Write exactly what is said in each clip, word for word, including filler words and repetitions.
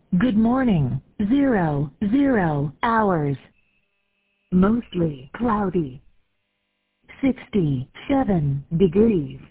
Good morning. Zero, zero hours. Mostly cloudy. sixty-seven degrees.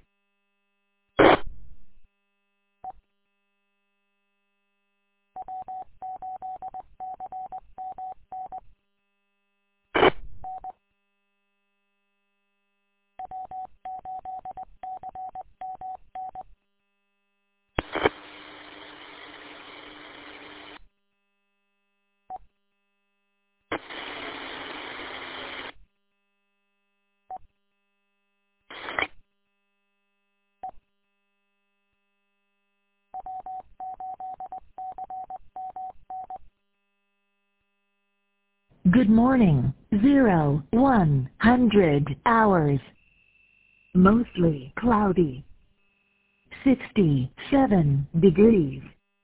Good morning. Zero, one hundred hours. Mostly cloudy. sixty-seven degrees.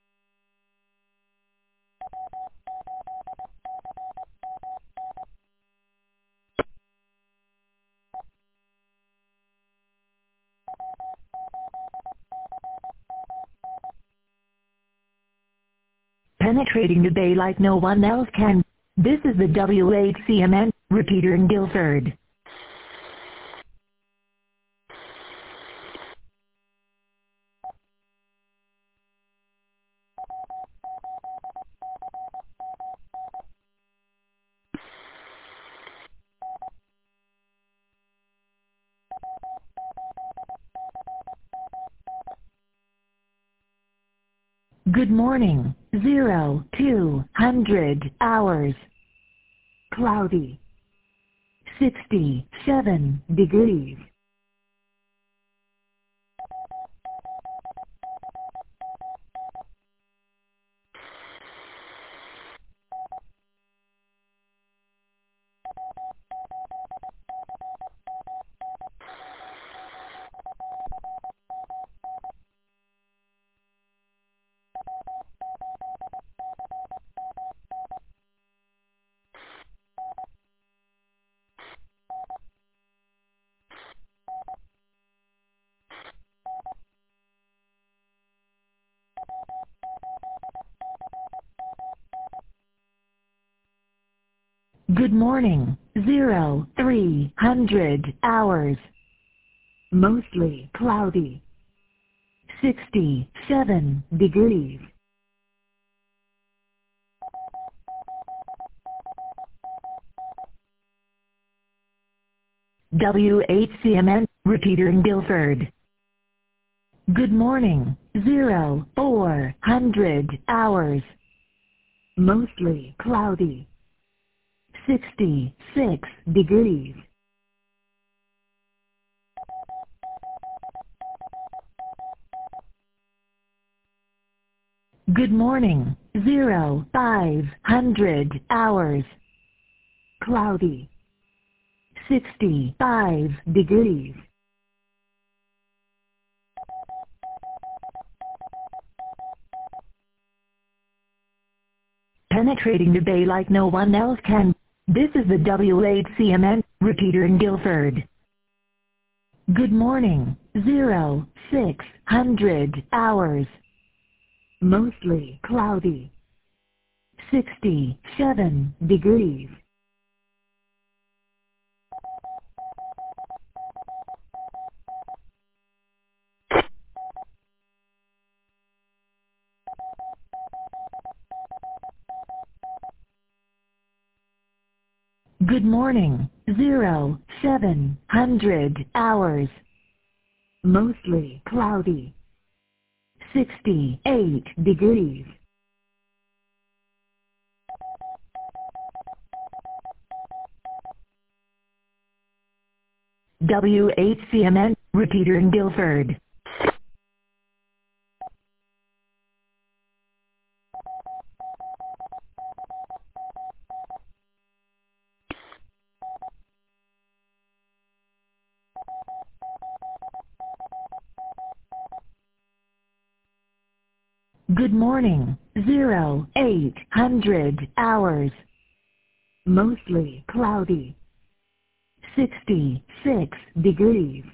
Penetrating the bay like no one else can. This is the W H C M N repeater in Guilford. Good morning. Zero, two hundred hours. Cloudy. sixty-seven degrees. Good morning. Zero, three hundred hours. Mostly cloudy. sixty-seven degrees. W H C M N repeater in Guilford. Good morning. Zero, four hundred hours. Mostly cloudy. sixty-six degrees. Good morning. Zero, five hundred hours. Cloudy. sixty-five degrees. Penetrating the bay like no one else can. This is the W H C M N repeater in Guilford. Good morning. Zero, six hundred hours. Mostly cloudy. sixty-seven degrees. Good morning. Zero, seven hundred hours. Mostly cloudy. sixty-eight degrees. W H C M N repeater in Guilford. Good morning. Zero, eight hundred hours. Mostly cloudy. sixty-six degrees.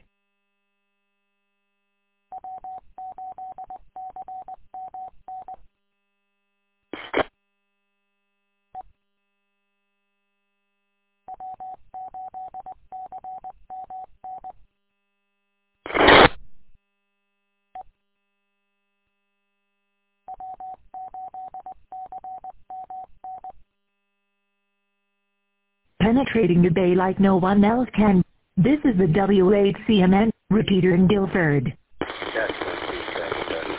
penetrating the bay like no one else can. This is the W eight C M N repeater in Guilford. Yes, that's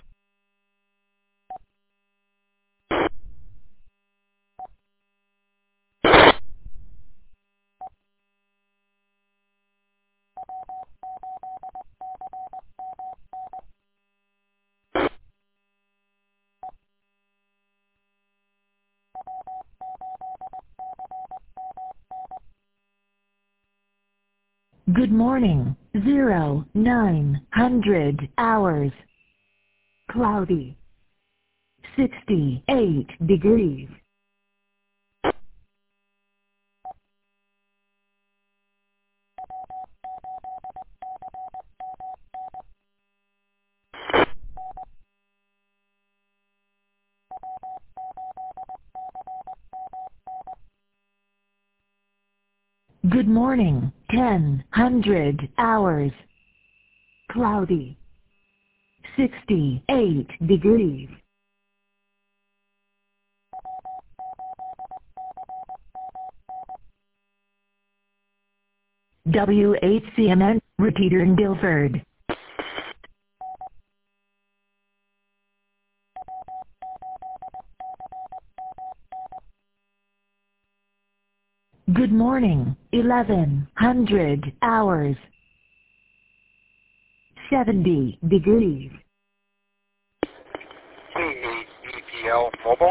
Good morning, zero, nine hundred hours. Cloudy. sixty-eight degrees. Good morning, ten hundred hours. Cloudy. sixty-eight degrees. W eight C M N repeater in Guilford. Good morning, eleven hundred hours. seventy degrees. K eight E P L Mobile.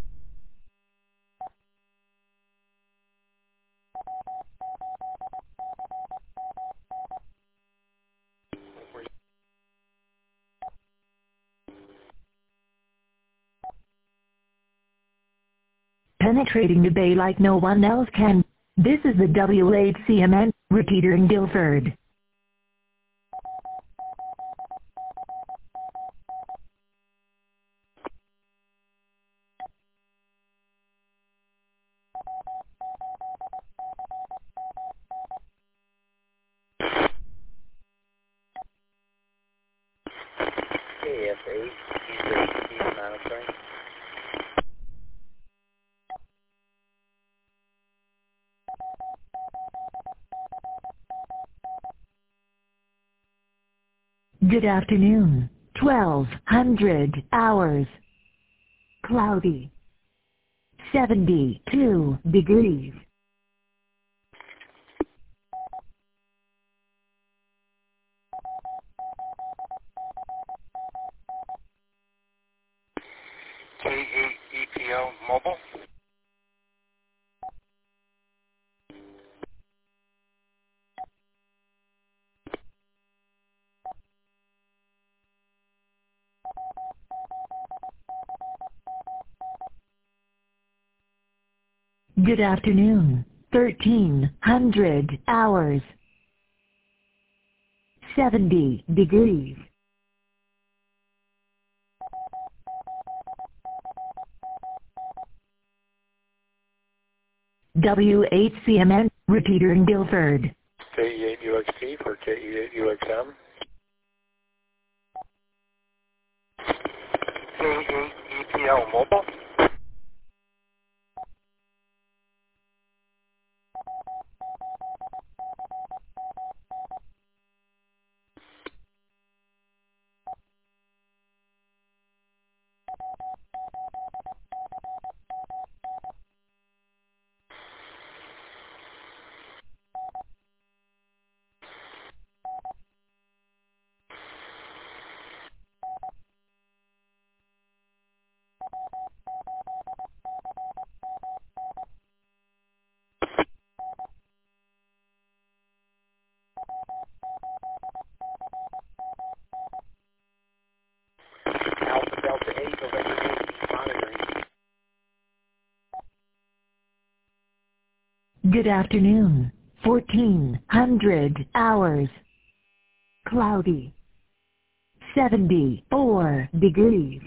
Penetrating the bay like no one else can. This is the W eight C M N repeater in Guilford. K F eight E monitoring. Good afternoon, twelve hundred hours. Cloudy. seventy-two degrees. K eight E P L Mobile. Good afternoon, thirteen hundred hours. seventy degrees. W eight C M N repeater in Guilford. K E eight U X P for K E eight U X M. K eight E P L Mobile. Alpha Delta eight November eight monitoring. Good afternoon, fourteen hundred hours. Cloudy. seventy-four degrees.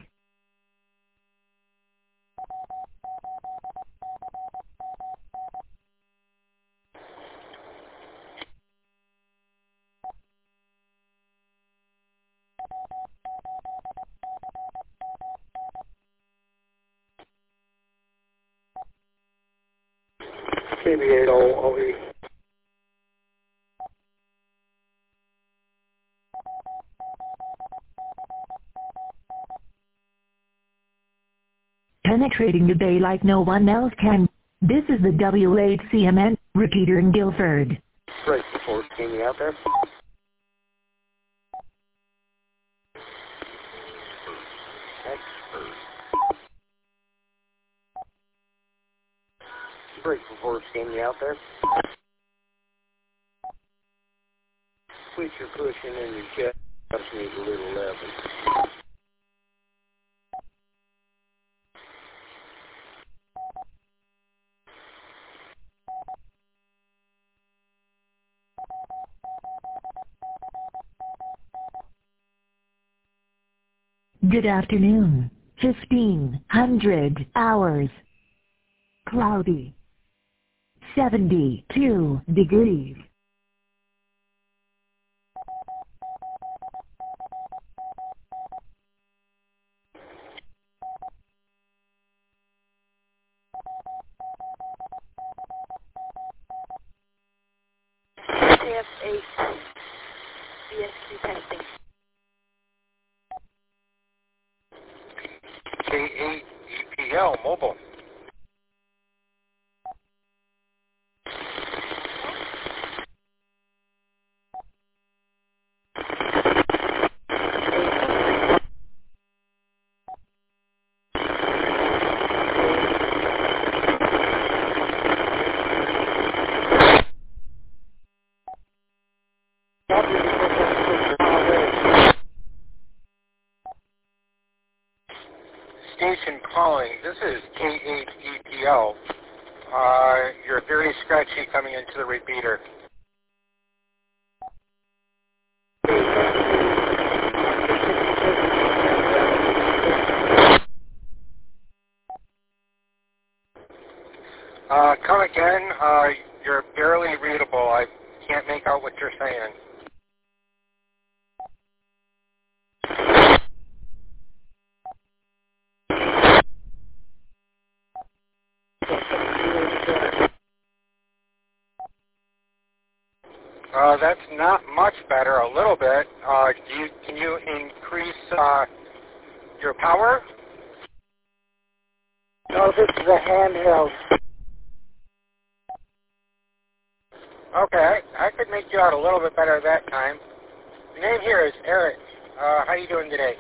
K K B eight O E. Penetrating the bay like no one else can. This is the W eight C M N, repeater in Guilford. Right before seeing you out there. Break before seeing you out there. Switch your cushion and your chest just needs a little level. Good afternoon. Fifteen hundred hours. Cloudy. Seventy-two degrees. K F eight B S Q testing. K eight E P L mobile. Station calling. This is K eight E P L. Uh, you're very scratchy coming into the repeater. Uh, come again. Uh, you're barely readable. I can't make out what you're saying. Uh, that's not much better. A little bit. Uh, do you, can you increase uh, your power? No, this is a handheld. Okay, I could make you out a little bit better that time. Your name here is Eric. Uh, how you doing today?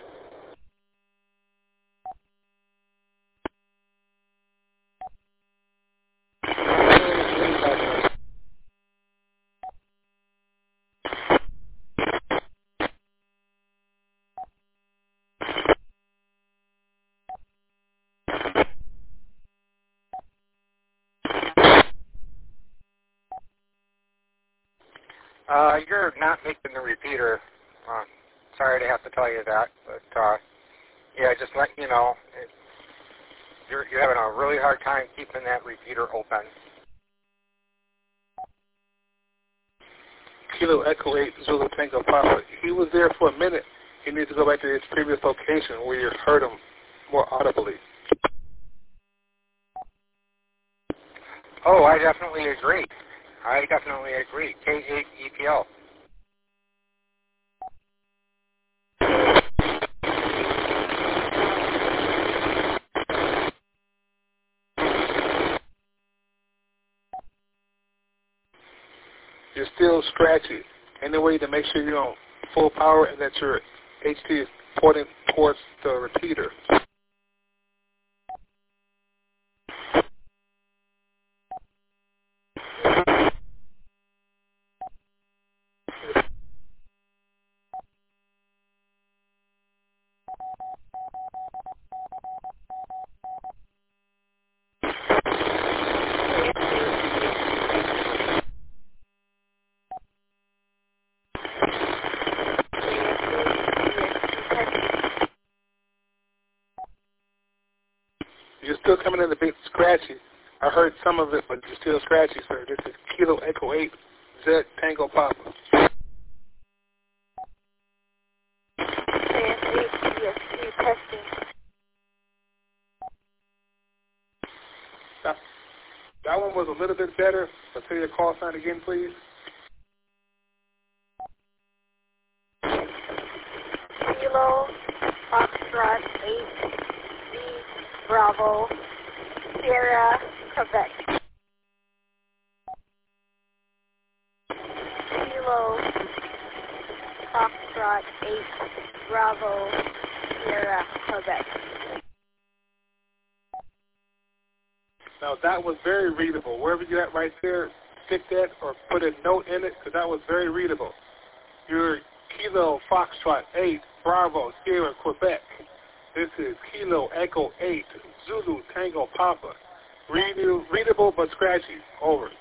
Uh, you're not making the repeater. Uh, sorry to have to tell you that, but uh, yeah, just let you know, it, you're, you're having a really hard time keeping that repeater open. Kilo Echo eight Zulu Tango Papa. He was there for a minute. He needs to go back to his previous location where you heard him more audibly. Oh, I definitely agree. I definitely agree. K eight E P L. You're still scratchy. Any way to make sure you're on full power and that your H D is pointing towards the repeater. You're still coming in a bit scratchy. I heard some of it, but you're still scratchy, sir. This is Kilo Echo eight Z Tango Papa. K F eight B S Q testing. Stop. That one was a little bit better. So say your call sign again, please. Kilo, Foxtrot, eight, V, Bravo, Sierra, Quebec. Kilo, Foxtrot, eight, Bravo, Sierra, Quebec. Now that was very readable. Wherever you're at right there, stick that or put a note in it because that was very readable. Your Kilo Foxtrot eight, Bravo, Sierra, Quebec. This is Kilo Echo eight, Zulu Tango Papa. Readable, readable but scratchy. Over.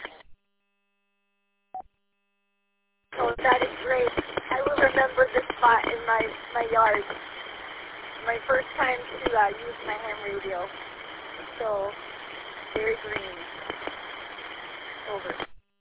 Oh, that is great. I will remember this spot in my, my yard. My first time to uh, use my ham radio. So, very green. Over.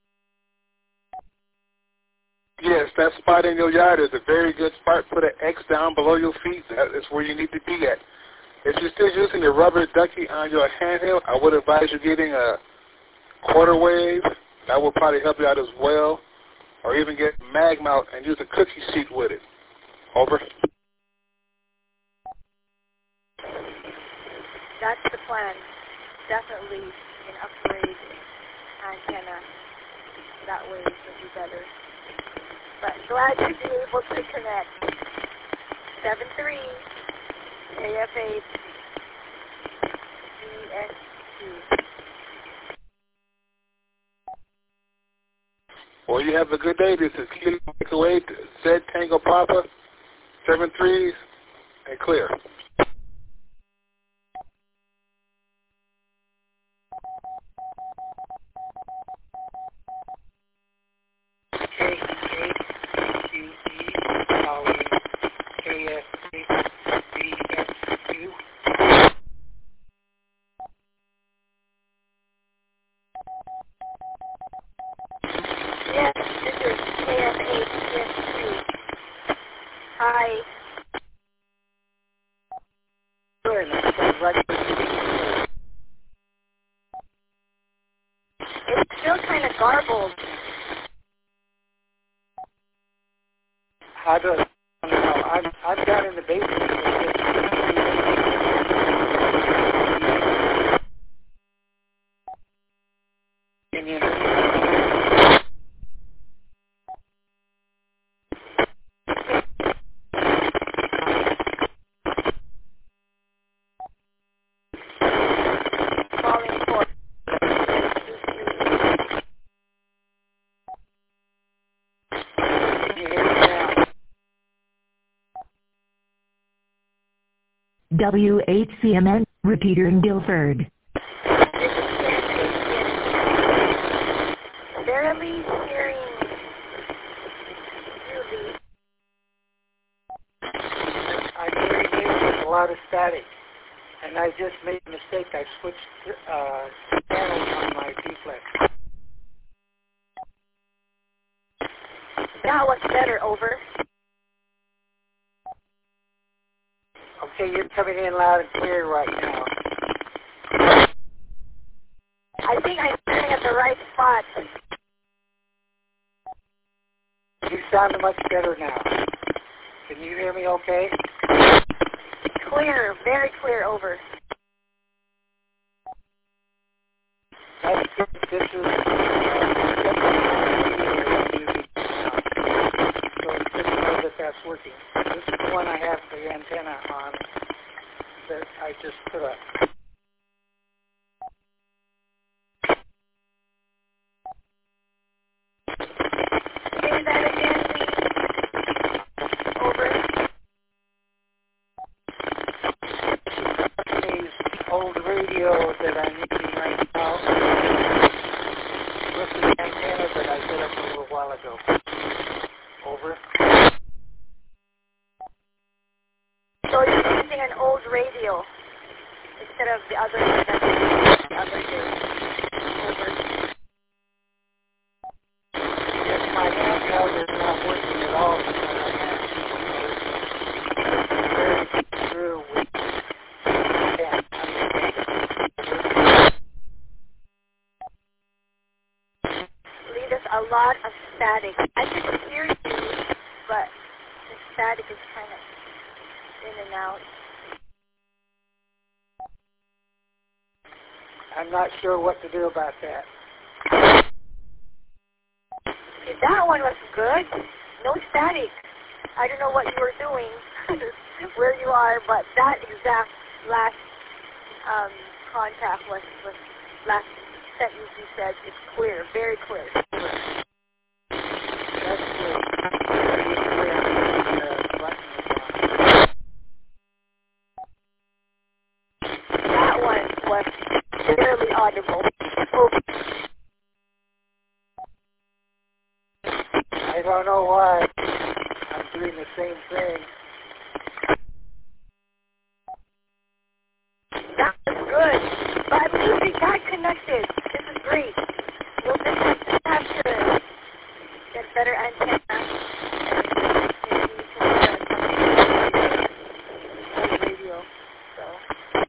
Yes, that spot in your yard is a very good spot. Put an X down below your feet. That is where you need to be at. If you're still using the rubber ducky on your handheld, I would advise you getting a quarter wave. That will probably help you out as well. Or even get mag mount and use a cookie sheet with it. Over. That's the plan. Definitely an upgrade antenna. That way it would be better. But glad to be able to connect. seven three A F eight D S two. Well, you have a good day. This is Kilo Echo eight, Z Tango Papa, seven threes, and clear. Yes, this is K F eight D S two. Hi. It's still kind of garbled. I don't know. I'm, I'm down in the basement. Can you hear me? Calling for. Can you hear me now? W H C M N, repeater in Guilford. Barely hearing Julie. I'm hearing you with a lot of static. And I just made a mistake. I switched uh, channels on my D-Flex. Now what's better, over? Okay, you're coming in loud and clear right now. I think I'm sitting at the right spot. You sound much better now. Can you hear me okay? Clear, very clear, over. That's good. This is uh, so it's good to know that that's working. This is the one I have the antenna on that I just put up. Say that again, please. Over. These old radio that I'm using right now with the antenna that I set up a little while ago. Over. So you're using an old radio instead of the other one that the other day. Over. Yes, my handheld is not working at all because I have very through with lot of static. I can hear you, but the static is kind of in and out. I'm not sure what to do about that. That one was good. No static. I don't know what you were doing, where you are, but that exact last um, contact was, was last sentence you said is clear, very clear. That's good. That one was barely audible. Oh. I don't know why I'm doing the same thing. That was good. But I believe we got connected. This is great. We'll just have to get better antenna. And maybe radio. So.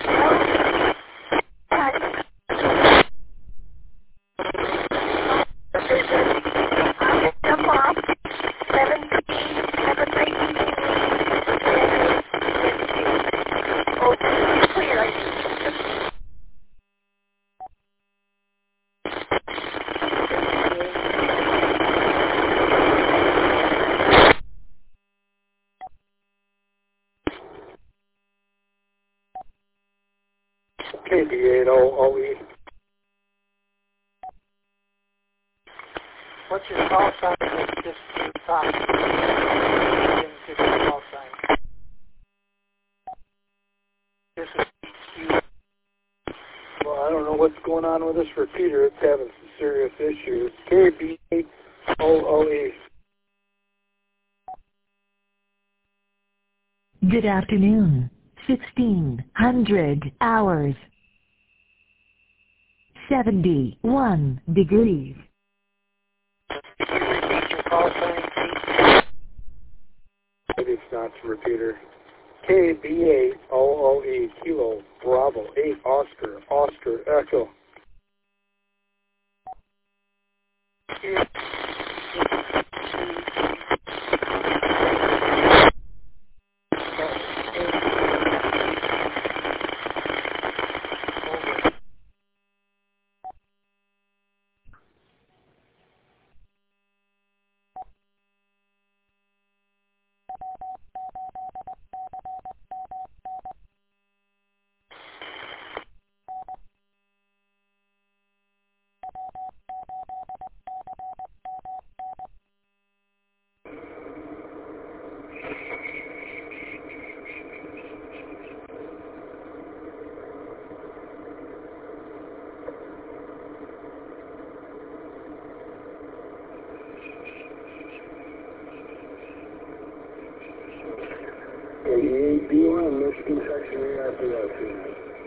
Jump off. seventeen. Have a great evening. Oh, clear. K B eight O O E. What's your call sign? Just talk. Give your call sign. This is Q. Well, I don't know what's going on with this repeater. It's having some serious issues. K B eight O O E. Good afternoon. sixteen hundred hours. seventy-one degrees. Repeat your call sign, please. Maybe it's not the repeater. K B eight O O E, Kilo, Bravo, eight, Oscar, Oscar, Echo. eighty-eight B one, Michigan section A R P S.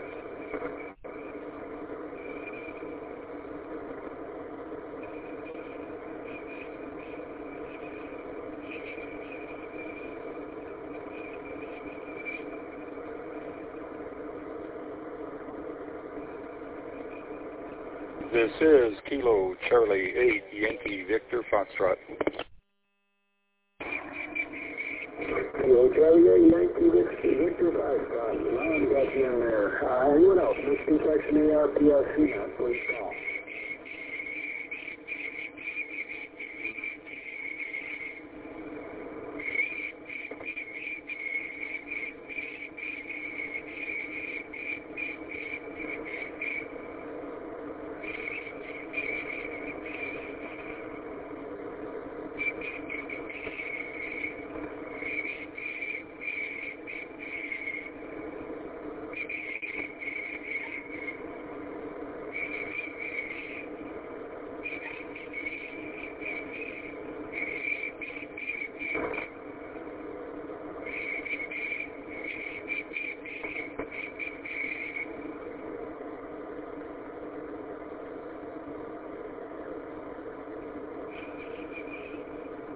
This is Kilo Charlie eight Yankee Victor Foxtrot. Kilo Charlie eight Yankee Victor Foxtrot. Now I've got you in there. Uh, anyone else? Michigan section A R P S C, please call.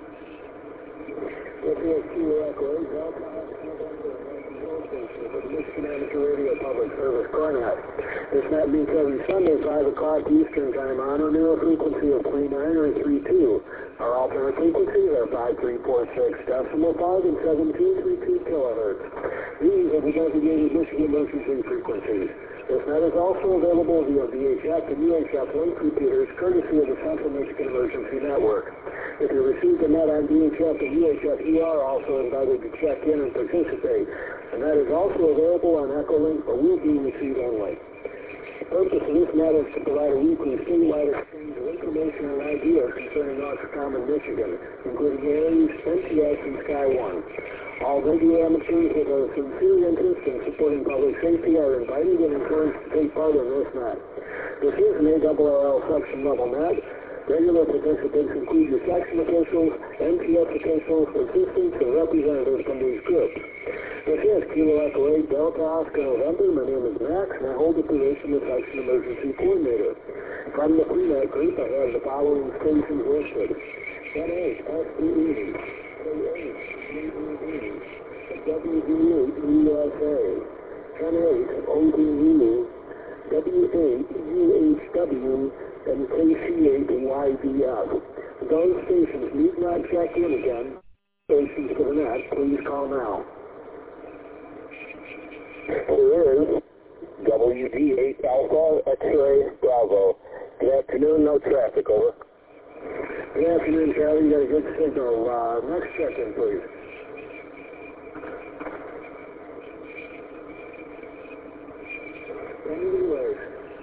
Michigan American Amateur Radio Public Service, Cornet. This net meets every Sunday, five o'clock Eastern Time on a narrow frequency of three nine or three two. Our alternate frequencies are five three four six decimal five and seventeen thirty-two kilohertz. These are the designated Michigan emergency frequencies. This net is also available via V H F and U H F link repeaters, courtesy of the Central Michigan Emergency Network. If you receive the net on V H F and U H F, you are also invited to check in and participate. The net is also available on Echolink, but will be received only. The purpose of this net is to provide a weekly statewide exchange of information and ideas concerning Oxfam and Michigan, including Aries, N T S, and Sky One. All radio amateurs with a sincere interest in supporting public safety are invited and encouraged to take part in this net. This is an A R R L section level net. Regular participants include your section officials, N T S officials, assistants, and representatives from these groups. This is Kilo Echo eight Delta Oscar November. My name is Max, and I hold the position of Section Emergency Coordinator. From the pre-net group, I have the following stations listed. ten eight S B E, K eight D D E, W D eight U S A, ten eight O D U, W eight U H W, and K C eight Y V F. Those stations need not check in again. Stations to the net, please call now. Here is W D eight Alpha X-Ray Bravo. Good afternoon, no traffic, over. Good afternoon, Charlie. You got a good signal. Uh, next check-in, please. Anyways.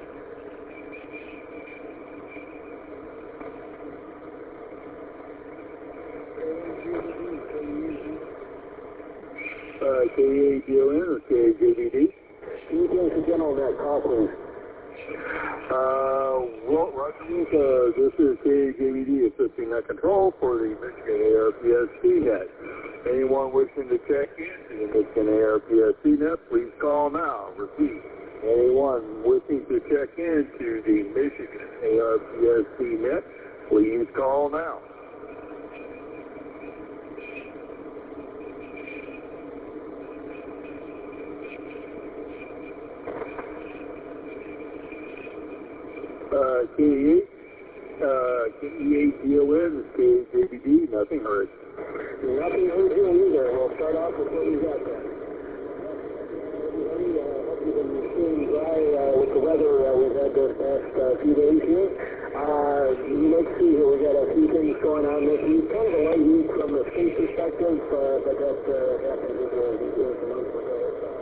Uh, K A G O N or K A J D D? Can you give us a general net call, please? Uh, well, Roger, uh, this is K A J D D assisting net control for the Michigan A R P S C net. Anyone wishing to check in to the Michigan A R P S C net, please call now. Repeat. Anyone wishing to check into the Michigan A R P S C net, please call now. Uh, K E eight, uh, K E eight D O N, K A J D D, nothing heard. Nothing heard here either. We'll start off with what we got there. I hope you've been seeing dry uh, with the weather uh, we've had the past uh, few days here. Uh, let's see here, we got a few things going on this week. Kind of a light week from the state perspective, uh, but that uh, happens with the, with the month ago.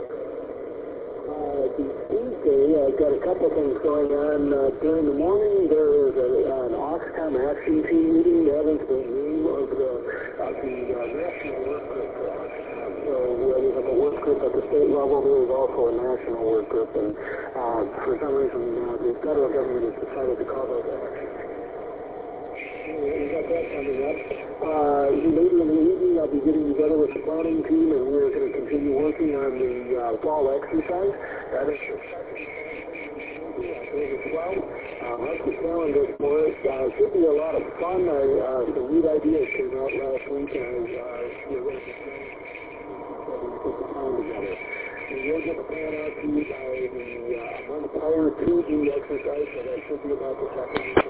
Uh, Tuesday, I've got a couple things going on. Uh, during the morning, there is a, an Oxcom action team meeting. That is the name of the, of the uh, national work group for Oxcom. So uh, we have a work group at the state level. There is also a national work group. And uh, for some reason, uh, the federal government has decided to call those action teams. We got that coming up. Uh, later in the evening, I'll be getting together with the planning team, and we're going to continue working on the uh, fall exercise. That is the second as well. Uh, mark the calendar for it. Uh, should be a lot of fun. I, uh, some neat ideas came out last week, and I uh, we're going to put the plan together. We will get the plan out to you by the uh, month prior to the exercise, so that should be about the second week.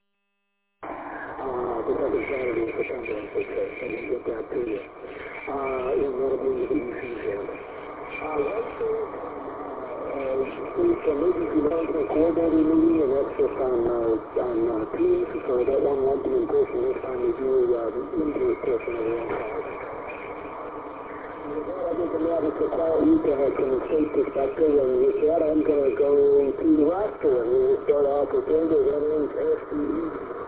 Uh, the second Saturday in September, I should say, so we'll get that to you. Uh, and that'll be the E C game. Uh, Wednesday, uh, it's an emergency management coordinator meeting, and that's just on, uh, on uh, Teams, so that one won't be in person this time. We do uh, the in person of the one call. I think I'm having a quiet week uh, from the state perspective, and with that, I'm going to go to the roster, and we'll start off with David, N eight S B E.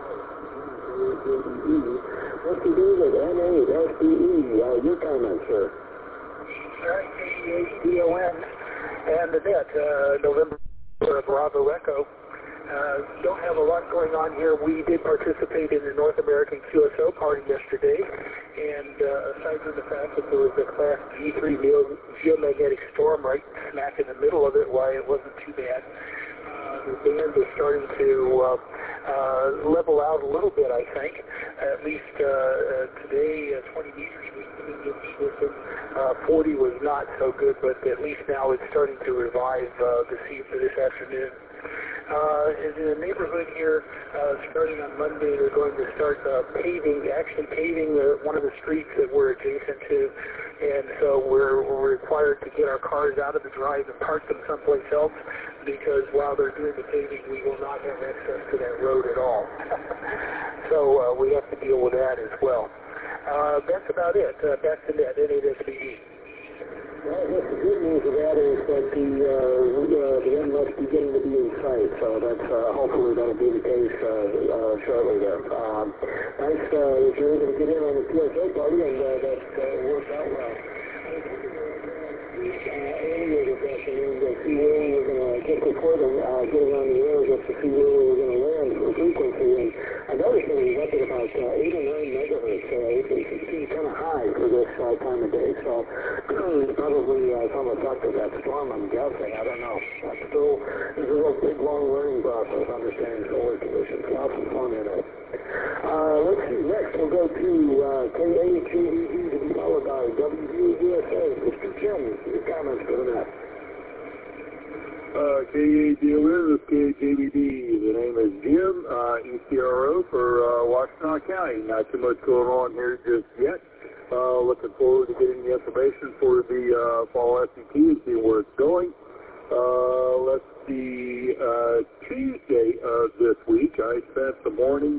Mister David, N eight S B E, uh, your comments, sir. K E eight D O N and the net, uh, November uh, Bravo Echo. Uh, don't have a lot going on here. We did participate in the North American Q S O party yesterday, and uh, aside from the fact that there was a Class G three geomagnetic storm right smack in the middle of it, why it wasn't too bad. Uh, the band is starting to uh, uh, level out a little bit, I think. At least uh, uh, today, uh, twenty meters was with them. Uh, forty was not so good, but at least now it's starting to revive uh, this evening, this afternoon. Uh, in the neighborhood here, uh, starting on Monday, they're going to start uh, paving, actually paving the, one of the streets that we're adjacent to, and so we're, we're required to get our cars out of the drive and park them someplace else, because while they're doing the paving, we will not have access to that road at all. So uh, we have to deal with that as well. Uh, that's about it. Uh, back to that, N eight S B D. Well, I guess the good news of that is that the, uh, uh, the end must be getting to be in sight, so that's uh, hopefully going to be the case uh, uh, shortly there. Um, nice uh, that you're able to get in on the P S A party, and uh, that uh, worked out well. Uh, earlier this afternoon to see where we were going to get reporting, uh, getting on the air just to see where we were going to land for frequency, and I noticed that we was up at about uh, eight or nine megahertz, so it, it seemed kind of high for this uh, time of day, so probably uh, some effect of that storm, I'm guessing, I don't know. That's still, this is a big, long learning process, understanding solar conditions, lots of fun in it. Uh, let's see, next we'll go to uh, K A K V D to be followed by W V U S A. Mister Jim, your comments for the net. Uh, K A D O N, this is K A K V D. The name is Jim, uh, E C R O for uh, Washtenaw County. Not too much going on here just yet. Uh, looking forward to getting the information for the uh, fall S E P and see where it's going. Uh, let's see, uh, Tuesday of this week, I spent the morning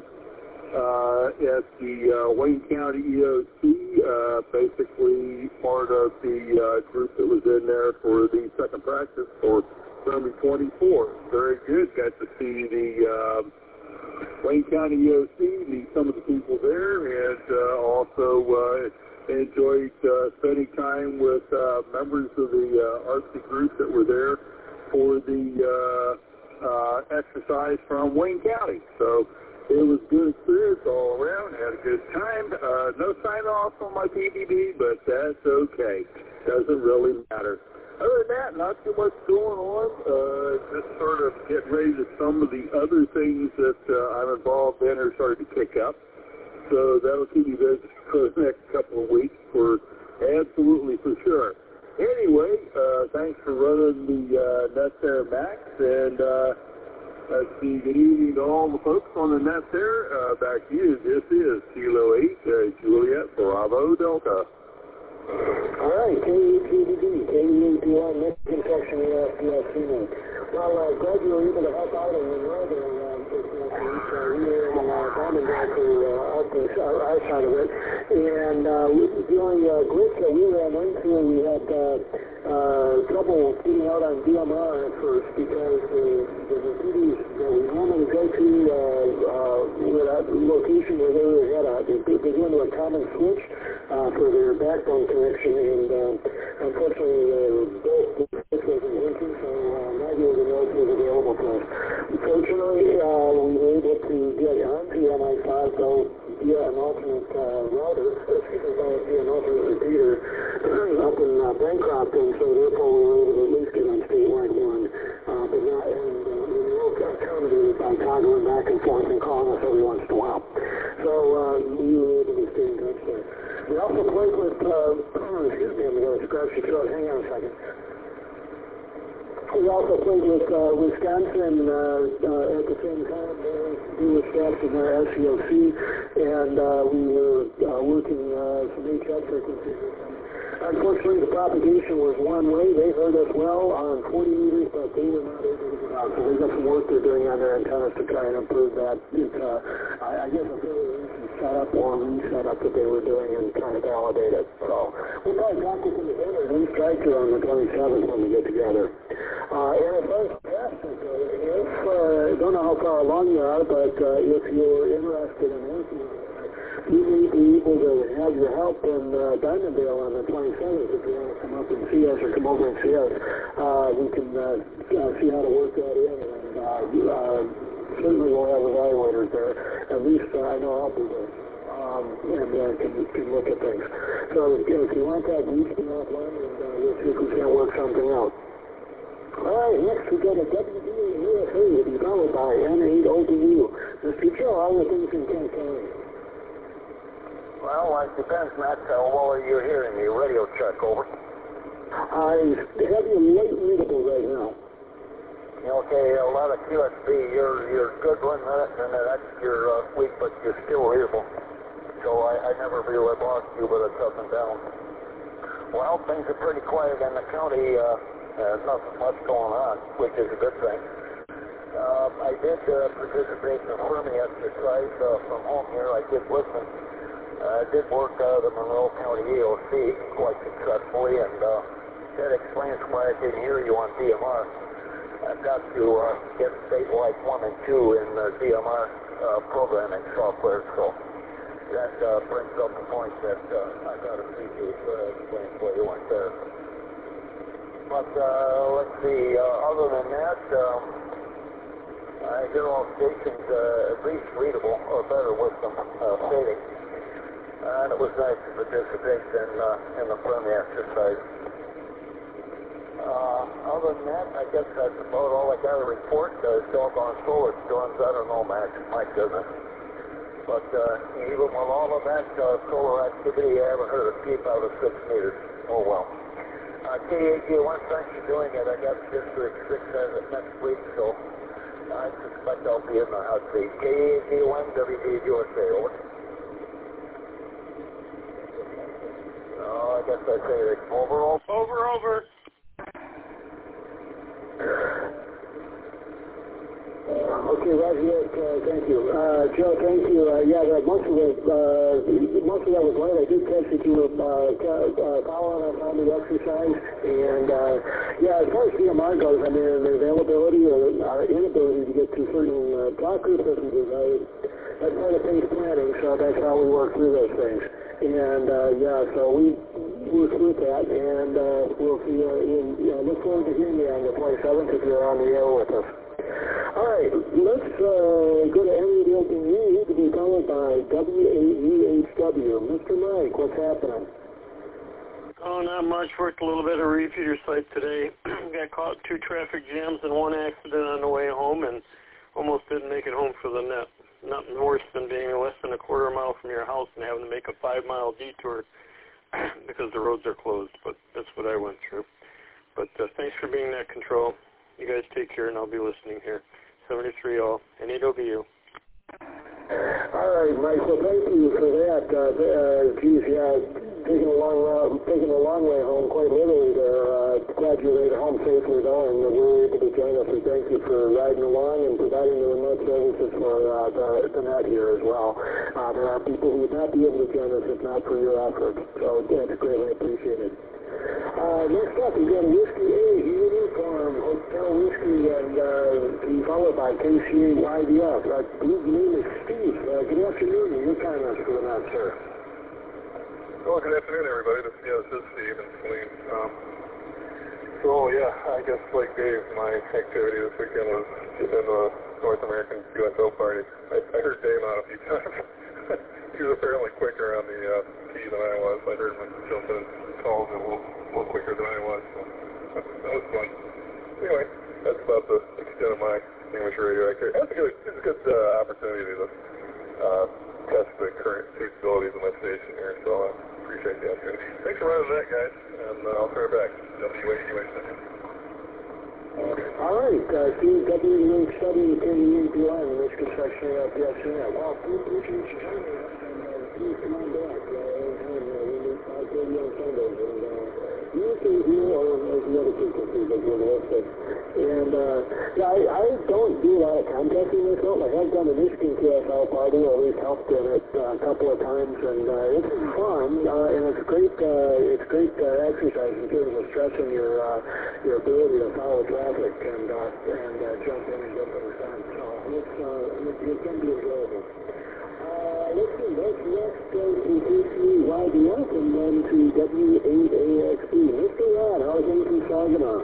uh, at the uh, Wayne County E O C, uh, basically part of the uh, group that was in there for the second practice for Fermi twenty-four. Very good. Got to see the uh, Wayne County E O C, meet some of the people there, and uh, also uh, enjoyed uh, spending time with uh, members of the uh, R C group that were there for the uh, uh, exercise from Wayne County. So it was a good experience all around. Had a good time. Uh, no sign-off on my P D B, but that's okay. Doesn't really matter. Other than that, not too much going on. Uh, just sort of getting ready to some of the other things that uh, I'm involved in are starting to kick up. So that'll keep you busy for the next couple of weeks, for absolutely for sure. Anyway, uh, thanks for running the uh, Net there, Max, and uh, let's see, good evening to all the folks on the net there. Uh, back to you. This is Kilo eight, uh, Juliet, Bravo, Delta. All right, K E T D D, K E T D one, Michigan section of the P S C. Well, uh, glad you were able to help out in the northern um, this week. Uh, we were in uh, Diamondback to uh, out the our, our side of it, and uh, we, the only uh, glitch that we ran into, we had uh, uh, trouble getting out on D M R at first because uh, the repeaters that we normally go to uh, uh, were at the location where they had a, they, they go into a common switch uh, for their backbone connection, and uh, unfortunately uh, both switch wasn't working, so uh, neither of the nodes was available to us. Fortunately, uh, we were able to get onto M I five though via an alternate uh, router, excuse me, via an alternate repeater up in uh, Bancroft, and so therefore we were able to at least get on statewide one, uh, but not, and uh, we were accommodated by toggling back and forth and calling us every once in a while. So uh, we were able to stay in touch there. We also played with, uh, excuse me, I'm going to scratch your throat. Hang on a second. We also played with uh, Wisconsin uh, uh, at the same time. They were staffed in their S E O C, and uh, we were uh, working uh, some H F frequencies. Unfortunately, the propagation was one way. They heard us well on forty meters, but they were not able to get out. So they've got some work they're doing on their antennas to try and improve that. It, uh, I, I guess a fairly recent setup or resetup that they were doing and trying to validate it. So we'll probably talk to them again, or at least try to on the twenty-seventh when we get together. Uh, and as far as fantastic, uh, if, uh, I don't know how far along you are, but uh, if you're interested in working, you may be able to have your help in uh, Diamondale on the twenty-seventh if you want to come up and see us or come over and see us. Uh, we can uh, uh, see how to work that in, and uh, uh, certainly we'll have evaluators there. At least uh, I know I'll be there. Um, and uh, can, can look at things. So if you want that, reach me offline, and uh, we'll see if we can work something out. All right, next we got a W D U S A to be followed by N eight O D U. Mister Joe, how are things in Kent County? Well, it depends, Matt. How well are you hearing me? Radio check, over. I have you light readable right now. Okay, a lot of Q S B. You're you're good one minute, and then that's your uh, weak, but you're still hearable. So I, I never really lost you, but it's up and down. Well, things are pretty quiet in the county. Uh, uh, nothing much going on, which is a good thing. Uh, I did uh, participate in a Fermi exercise uh, from home here. I did listen. I uh, did work out of the Monroe County E O C quite successfully, and uh, that explains why I didn't hear you on D M R. I've got to uh, get Statewide one and two in the D M R uh, programming software, so that uh, brings up the point that uh, I got to appreciate uh, explain why you went there. But uh, let's see, uh, other than that, um, I hear all stations uh, at least readable, or better with them uh, fading. And it was nice to participate in, uh, in the Fermi exercise. Uh, other than that, I guess that's about all I got to report. Uh, doggone solar storms, I don't know, Max, my goodness. But uh, even with all of that uh, solar activity, I haven't heard a peep out of six meters. Oh well. Uh, K A G one, thanks for doing it. I got District six as of next week, so I suspect I'll be in the hot seat. K A G one, W D U S A, over. Oh, I guess I say it. Over, over, over, over. Okay, Roger, uh, thank you. Uh, Joe, thank you. Uh, yeah, the, most of it, uh, most of that was late. I did catch that you were uh, uh, following us on the exercise. And, uh, yeah, as far as D M R goes, I mean, the availability or our inability to get to certain uh, blocker systems, uh, that's part of phase planning, so that's how we work through those things. And, uh, yeah, so we work with that, and uh, we'll see you in, you know, look forward to hearing you on the twenty-seventh if you're on the air with us. All right, let's uh, go to N eight O D U to be followed by W eight U H W. Mister Mike, what's happening? Oh, not much. Worked a little bit of repeater site today. Got caught two traffic jams and one accident on the way home, and almost didn't make it home for the net. Nothing worse than being less than a quarter mile from your house and having to make a five-mile detour because the roads are closed. But that's what I went through. But uh, thanks for being that control. You guys take care, and I'll be listening here. seventy-three all, N eight O B U. All right, Mike, well, thank you for that. Uh, uh, geez, yeah, taking a long route, taking a long way home, quite literally there. Uh, glad you made it home safely, though, and we were able to join us. We thank you for riding along and providing the remote services for uh, the, the net here as well. Uh, there are people who would not be able to join us if not for your efforts, so that's greatly appreciated. Uh, next up, we got a Whiskey A Uniform Hotel Whiskey, and uh, followed by K C A Y D F. I believe the name is Steve. Uh, good afternoon, and your comments for that, sir. Well, good afternoon, everybody. This, yeah, this is Steve and Celine. Um, so, yeah, I guess like Dave, my activity this weekend was in the North American U S O party. I, I heard Dave out a few times. He was apparently quicker on the uh, key than I was. I heard him jump in calls a little, a little quicker than I was. So that was fun. Anyway, that's about the extent of my English radio activity. That's a good, it's a good uh, opportunity to uh, test the current capabilities of my station here. So I uh, appreciate the opportunity. Thanks for running that, guys, and uh, I'll turn it back. W A U H W. All right, uh, Steve, W H W, K E A B I, the next construction of the F C N. Well, please appreciate you joining us, and uh, please come on back. Uh, and, uh, we need five thirty on Sundays, and uh, you can hear, or as the other people see, but you're listed. And, uh, yeah, I, I don't do a lot of contacting myself. I have done a Michigan K S L party, or at least helped in it uh, a couple of times, and uh, it's fun, uh, and it's great, uh, it's great uh, exercise in terms of stressing your, uh, your ability to follow traffic and, uh, and uh, jump in and get things done. So it's, uh, it, it can be enjoyable. Uh, let's see, let's next go to K C A Y D F and then to W eight A X B. Mister Rod, how are things in Saginaw?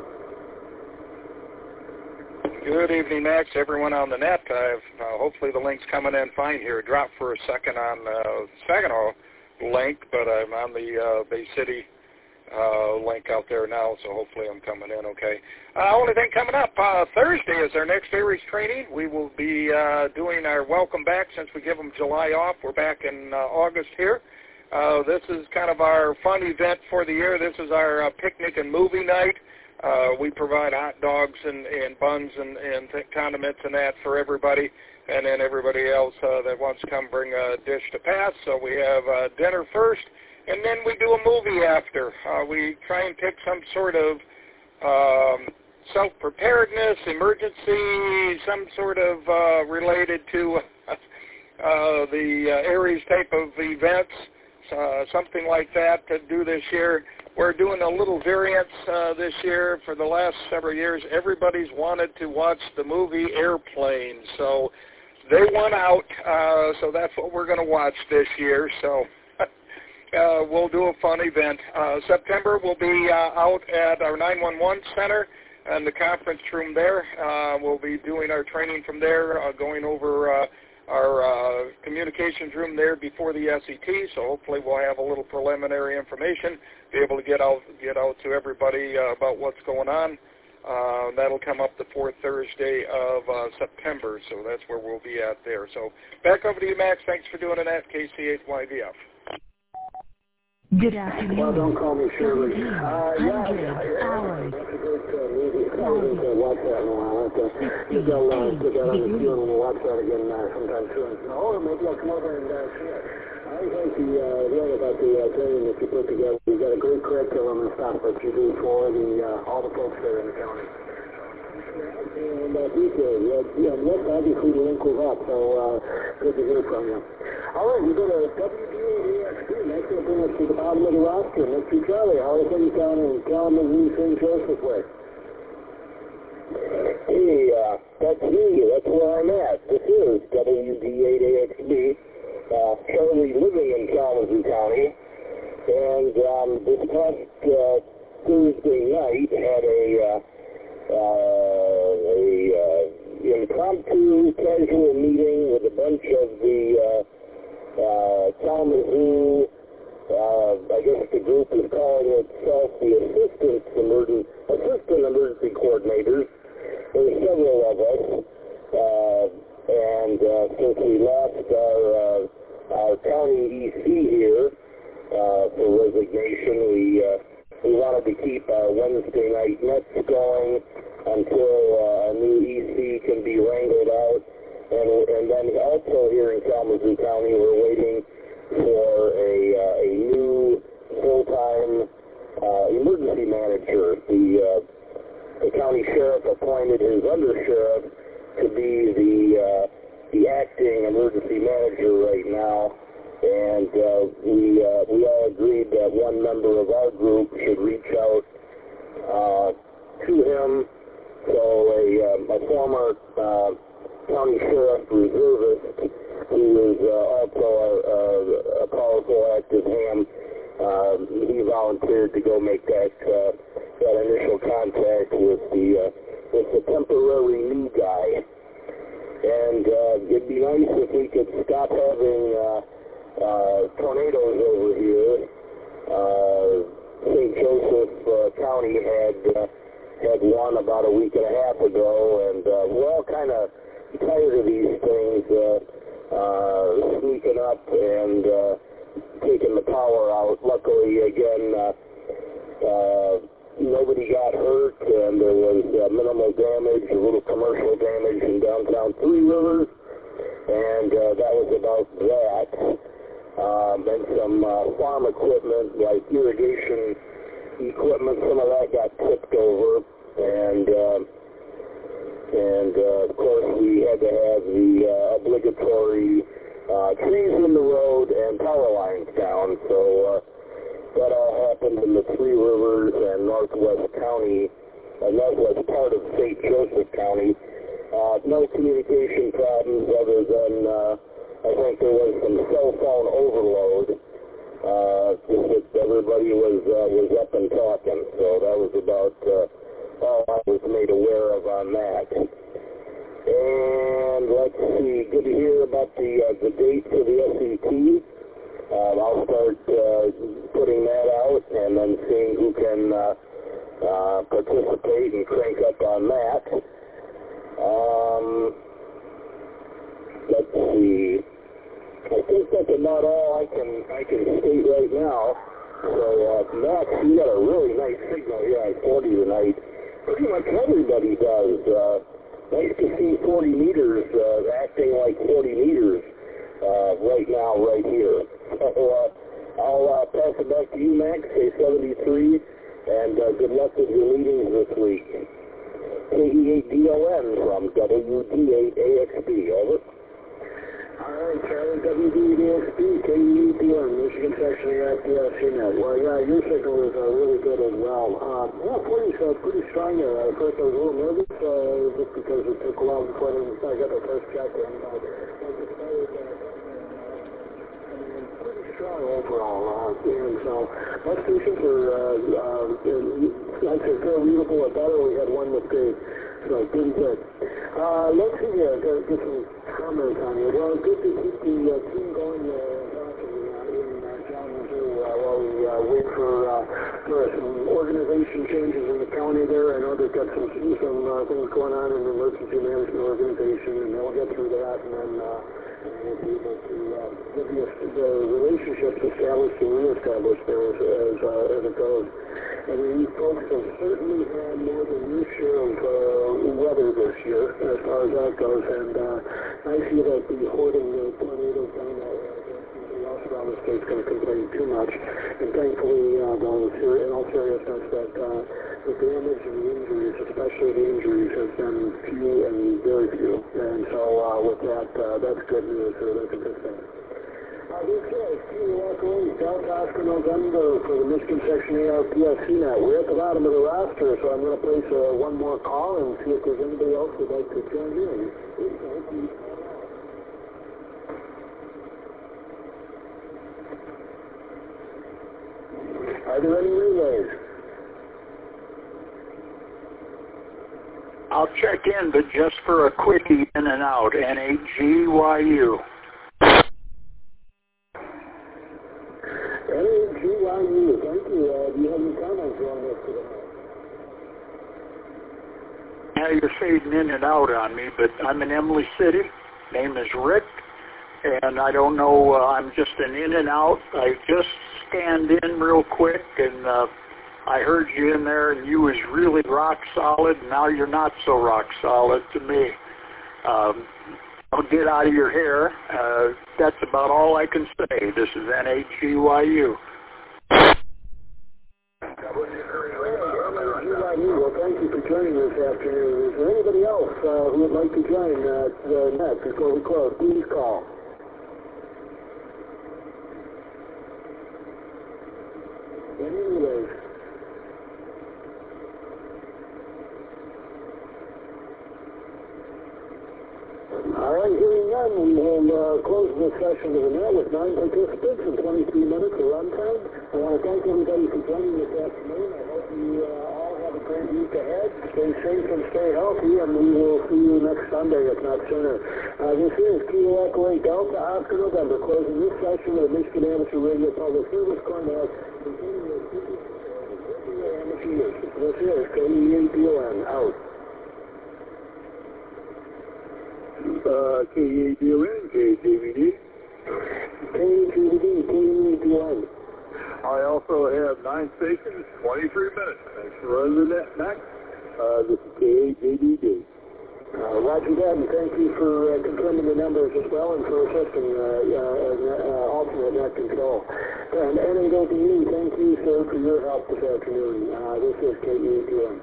Good evening, Max. Everyone on the net. I've, uh, hopefully the link's coming in fine here. Dropped for a second on uh, Saginaw link, but I'm on the uh, Bay City uh, link out there now, so hopefully I'm coming in okay. Uh, only thing coming up, uh, Thursday is our next Aries training. We will be uh, doing our welcome back since we give them July off. We're back in uh, August here. Uh, this is kind of our fun event for the year. This is our uh, picnic and movie night. Uh, we provide hot dogs and, and buns and, and th- condiments and that for everybody, and then everybody else uh, that wants to come bring a dish to pass. So we have uh, dinner first, and then we do a movie after. Uh, we try and pick some sort of um, self-preparedness, emergency, some sort of uh, related to uh, the uh, Aries type of events, uh, something like that to do this year. We're doing a little variance uh, this year. For the last several years, everybody's wanted to watch the movie Airplane, so they won out, uh, so that's what we're going to watch this year. So uh, we'll do a fun event. Uh, September, we'll be uh, out at our nine one one center and the conference room there. Uh, we'll be doing our training from there, uh, going over uh, our uh, communications room there before the S E T, so hopefully we'll have a little preliminary information, be able to get out get out to everybody uh, about what's going on. Uh, that'll come up the fourth Thursday of uh, September, so that's where we'll be at there. So back over to you, Max. Thanks for doing it at K C eight Y V F. Good afternoon. Well, don't call me Shirley. Uh, yeah, hours. That's a great uh, movie. I haven't uh, watched that in a while. I'll have to get that, uh, get that on the queue and we'll watch that again uh, sometime soon. Or maybe I'll come over and uh, see it. I like the uh, deal about the uh, training that you put together. You've got a great curriculum and stuff that you do for the uh, all the folks there in the county. And uh, detail, yeah, yeah, yes, obviously the link was up, so uh, good to hear from you. All right, we go to W D A X P. Next we'll bring us to the bottom of the roster. Mister Charlie, how are things down in Kalamazoo, Saint Joseph way? Hey, uh, that's me. That's where I'm at. This is W D eight A X B. Uh, Charlie living in Kalamazoo County. And um, this past uh, Thursday night had a... Uh, Uh, a uh, impromptu casual meeting with a bunch of the uh, uh, Kalamazoo, uh, I guess the group is calling itself the Assistant Emergency, Assistant Emergency Coordinators. There were several of us, uh, and uh, since we lost our, uh, our county E C here uh, for resignation, we uh, we wanted to keep our Wednesday night nets going until uh, a new E C can be wrangled out. And, and then also here in Kalamazoo County, we're waiting for a, uh, a new full-time uh, emergency manager. The, uh, the county sheriff appointed his undersheriff to be the, uh, the acting emergency manager right now. And uh, we uh, we all agreed that one member of our group should reach out uh, to him. So a, um, a former uh, county sheriff reservist, who is uh, also a, a, a powerful active ham, uh, he volunteered to go make that uh, that initial contact with the uh, with the temporary new guy. And uh, it'd be nice if we could stop having Uh, Uh, tornadoes over here. Uh, Saint Joseph uh, County had uh, had one about a week and a half ago, and uh, we're all kind of tired of these things uh, uh, sneaking up and uh, taking the power out. Luckily, again, uh, uh, nobody got hurt, and there was uh, minimal damage, a little commercial damage in downtown Three Rivers, and uh, that was about that. Um, and some uh, farm equipment, like irrigation equipment, some of that got tipped over, and uh, and uh, of course we had to have the uh, obligatory uh, trees in the road and power lines down. So uh, that all happened in the Three Rivers and Northwest County, uh, Northwest part of Saint Joseph County. Uh, no communication problems other than uh, I think there was some cell phone overload. Uh, just that everybody was uh, was up and talking, so that was about uh, all I was made aware of on that. And let's see, good to hear about the uh, the date for the S E T. Um, I'll start uh, putting that out and then seeing who can uh, uh, participate and crank up on that. Um, let's see. I think that's about all I can I can state right now. So uh, Max, you got a really nice signal here on forty tonight. Pretty much everybody does. Uh, nice to see forty meters uh, acting like forty meters uh, right now, right here. So uh, I'll uh, pass it back to you, Max. Say seventy-three, and uh, good luck with your meetings this week. K E eight D O N from W D eight A X B. Over. All right, Charlie, W D eight A X B, K E eight D O N, Michigan section at the uh, C net. Well, yeah, your signal is uh, really good as well. Uh, yeah, forty's uh, pretty strong there. At first I was a little nervous uh, just because it took a while before I got the first check in. But I just started uh, pretty strong overall. Uh, and so most stations are, uh, uh, I'd say, fair readable or better. We had one with the So, pretty good. Uh, let's see here, get, get some comments on it. Well, good to keep the uh, team going uh, in uh, Kalamazoo uh, while we uh, wait for, uh, for some organization changes in the county there. I know they've got some, some uh, things going on in the emergency management organization, and they'll get through that, and then uh, we'll be able to uh, get the, the relationships established and reestablished there as, as, uh, as it goes. And you folks have certainly had more than your share of uh, weather this year, as far as that goes. And uh, I see that the hoarding uh, tornadoes down there, nobody else around the state's going to complain too much. And thankfully, uh, though, in all seriousness, that uh, the damage and the injuries, especially the injuries, have been few and very few. And so uh, with that, uh, that's good news. So that's a good thing. Uh, this is Peter Walker, Delta Oscar November for the Michigan Section A R P S C net. We're at the bottom of the roster, so I'm going to place uh, one more call and see if there's anybody else who'd like to join in. Are there any relays? I'll check in, but just for a quickie in and out, N A G Y U. N A G Y U, thank you. Uh, do you have any comments on this today? Now you're fading in and out on me, but I'm in Emily City. Name is Rick, and I don't know, uh, I'm just an in and out. I just scanned in real quick, and uh, I heard you in there, and you was really rock solid. Now you're not so rock solid to me. Um, Don't get out of your hair. Uh, that's about all I can say. This is N A G Y U. Well, thank you for joining this afternoon. Is there anybody else uh, who would like to join uh, the net before we close? Please call. Anyways. All right, hearing none, we will uh, close this session of the net with nine participants and twenty-three minutes of runtime. I want to thank everybody for joining this afternoon. I hope you uh, all have a great week ahead. Stay safe and stay healthy, and we will see you next Sunday, if not sooner. Uh, this is Kilo Echo eight Delta Oscar November, closing this session of the Michigan Amateur Radio Public Service Cornell. This is K E eight D O N, out. Uh, K E eight D O N, K J V D. K J V D, K E eight D O N. I also have nine stations, twenty-three minutes. Thanks for running the net, Max. Uh, this is K eight J D D. Uh, Roger that, and thank you for uh, confirming the numbers as well and for assisting uh, uh, uh, alternate net control. And N A W E, thank you, sir, for your help this afternoon. Uh, this is K E eight D O N.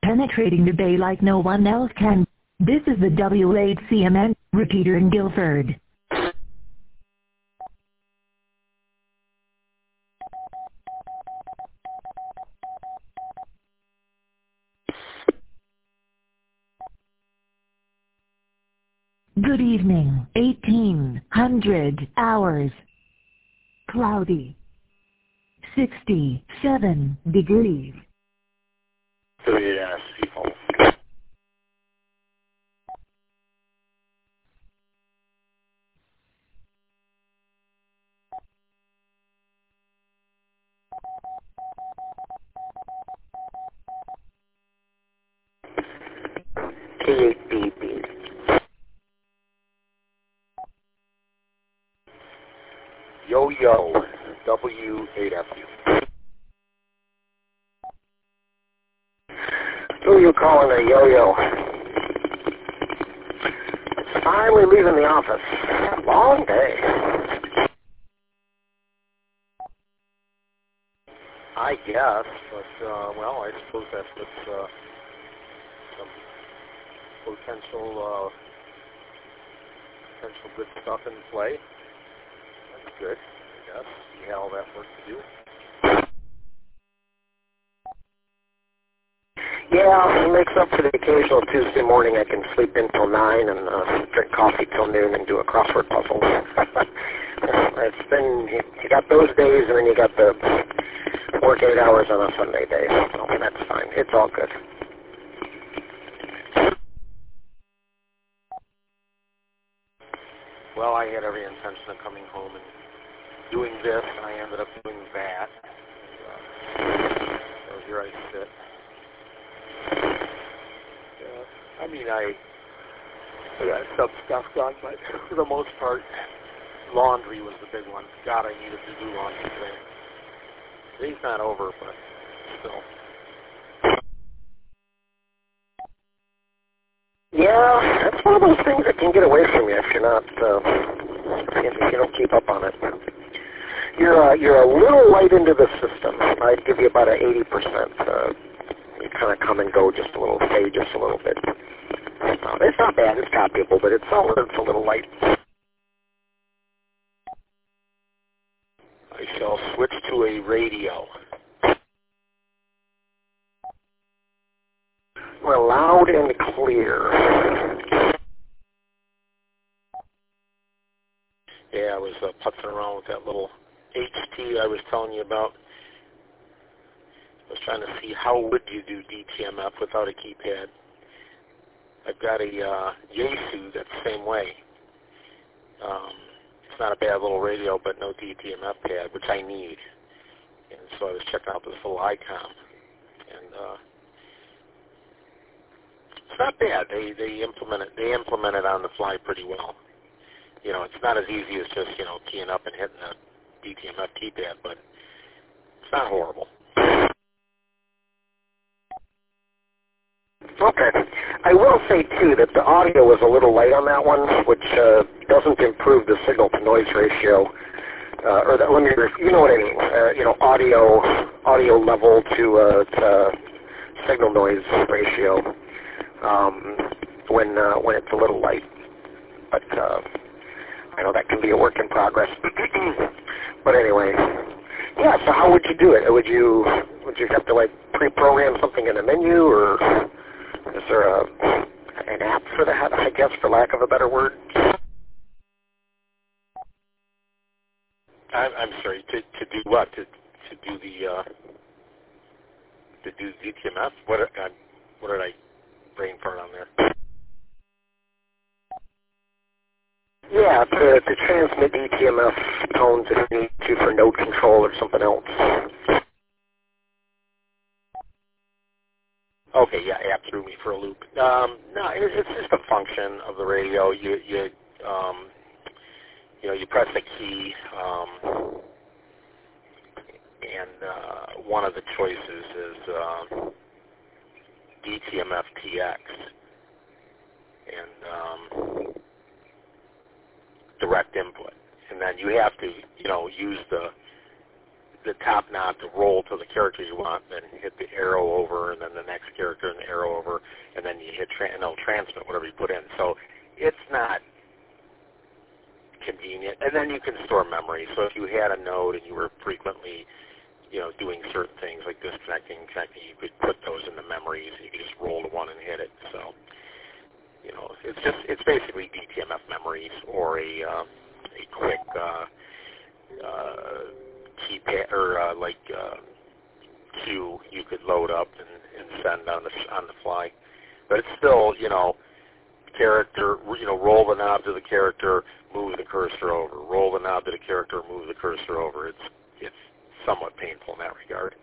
penetrating the Bay like no one else can. This is the W eight C M N repeater in Guilford. Good evening. eighteen hundred hours. Cloudy. sixty-seven degrees. So yes, people. K eight B B. Yo-Yo, W eight F U. Who are you calling a yo-yo? It's finally leaving the office. Long day. I guess, but, uh, well, I suppose that's what's, uh, some potential, uh, potential good stuff in play. That's good, I guess. See how that works to do. Yeah, it makes up for the occasional Tuesday morning I can sleep in till nine and uh, drink coffee till noon and do a crossword puzzle. It's been, you got those days and then you got the work eight hours on a Sunday day, so that's fine. It's all good. Well, I had every intention of coming home and doing this, and I ended up doing that. And, uh, so here I sit. Yeah, I mean, I, I got some stuff done, but for the most part, laundry was the big one. God, I needed to do laundry today. Today's not over, but still. Yeah, that's one of those things that can get away from you if you're not, uh, if you don't keep up on it. You're uh, you're a little light into the system. I'd give you about an eighty percent. Uh, you kind of come and go just a little, fade just a little bit. Uh, it's not bad. It's copyable, but it's a, it's a little light. I shall switch to a radio. We're loud and clear. Yeah, I was uh, putzing around with that little H T I was telling you about. I was trying to see how would you do D T M F without a keypad. I've got a uh, Yaesu that's the same way. Um, it's not a bad little radio, but no D T M F pad, which I need. And so I was checking out this little ICOM. And uh, it's not bad. They they implement it. They implement it on the fly pretty well. You know, it's not as easy as just you know keying up and hitting a D T M F keypad, but it's not horrible. Okay. I will say too that the audio was a little light on that one, which uh, doesn't improve the signal to noise ratio. Uh, or that, let me, you know what I mean? Uh, you know, audio audio level to, uh, to signal noise ratio. Um, when uh, when it's a little light, but uh, I know that can be a work in progress. But anyway, yeah. So how would you do it? Would you would you have to like pre-program something in the menu, or is there a an app for that? I guess, for lack of a better word. I'm, I'm sorry. To to do what? To to do the uh, to do D T M F? What uh, what did I brain fart on there? Yeah, to, to transmit D T M F tones if you need to for node control or something else. Okay, yeah, app threw me for a loop. Um, no, it, it's just a function of the radio. You you um, you know you press a key, um, and uh, one of the choices is uh, D T M F T X, and um, direct input, and then you have to, you know, use the the top knob to roll to the character you want, then hit the arrow over, and then the next character and the arrow over, and then you hit tra- and it'll transmit whatever you put in. So it's not convenient. And then you can store memory. So if you had a node and you were frequently, you know, doing certain things like disconnecting, connecting, you could put those in the memories. You could just roll to one and hit it. So, you know, it's just it's basically D T M F memories or a uh, a quick uh, uh, keypad or uh, like uh, queue you could load up and, and send on the on the fly. But it's still, you know, character, you know, roll the knob to the character, move the cursor over. Roll the knob to the character, move the cursor over. It's it's somewhat painful in that regard.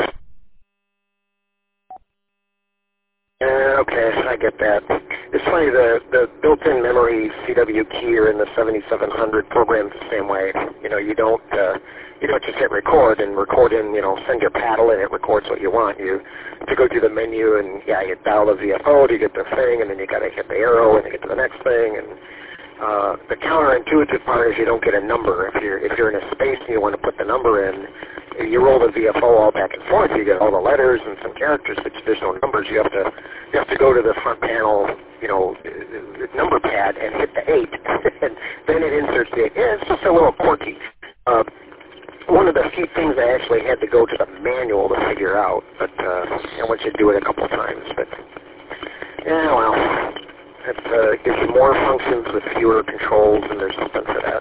Uh, okay, I get that. It's funny, the, the built-in memory C W keyer in the seventy-seven hundred programs the same way. You know, you don't uh, you don't just hit record and record in, you know, send your paddle and it records what you want. You to go to the menu and, yeah, you dial the V F O to get the thing, and then you got to hit the arrow and you get to the next thing. And uh, the counterintuitive part is you don't get a number. If you're, if you're in a space and you want to put the number in, you roll the V F O all back and forth. You get all the letters and some characters, but there's no numbers. You have to you have to go to the front panel, you know, number pad and hit the eight, and then it inserts the eight. Yeah, it's just a little quirky. Uh, one of the few things I actually had to go to the manual to figure out, but uh, I want you to do it a couple of times. But yeah, well, it uh, gives you more functions with fewer controls, and there's something for that.